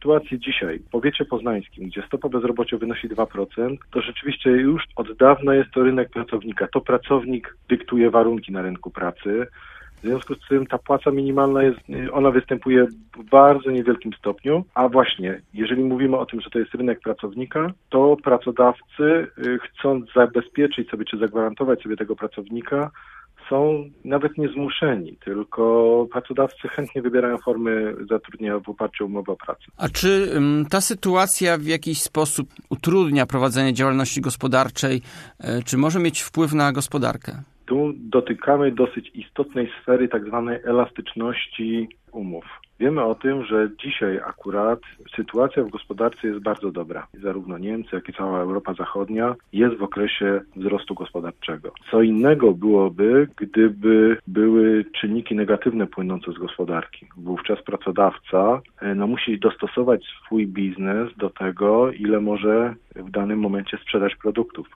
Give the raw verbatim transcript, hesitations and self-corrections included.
sytuacji dzisiaj w powiecie poznańskim, gdzie stopa bezrobocia wynosi dwa procent, to rzeczywiście już od dawna jest to rynek pracownika. To pracownik dyktuje warunki na rynku pracy. W związku z tym ta płaca minimalna jest, ona występuje w bardzo niewielkim stopniu, a właśnie jeżeli mówimy o tym, że to jest rynek pracownika, to pracodawcy, chcąc zabezpieczyć sobie czy zagwarantować sobie tego pracownika, są nawet nie zmuszeni, tylko pracodawcy chętnie wybierają formy zatrudnienia w oparciu o umowę o pracę. A czy ta sytuacja w jakiś sposób utrudnia prowadzenie działalności gospodarczej, czy może mieć wpływ na gospodarkę? Tu dotykamy dosyć istotnej sfery tak zwanej elastyczności umów. Wiemy o tym, że dzisiaj akurat sytuacja w gospodarce jest bardzo dobra. Zarówno Niemcy, jak i cała Europa Zachodnia jest w okresie wzrostu gospodarczego. Co innego byłoby, gdyby były czynniki negatywne płynące z gospodarki. Wówczas pracodawca no, musi dostosować swój biznes do tego, ile może w danym momencie sprzedać produktów.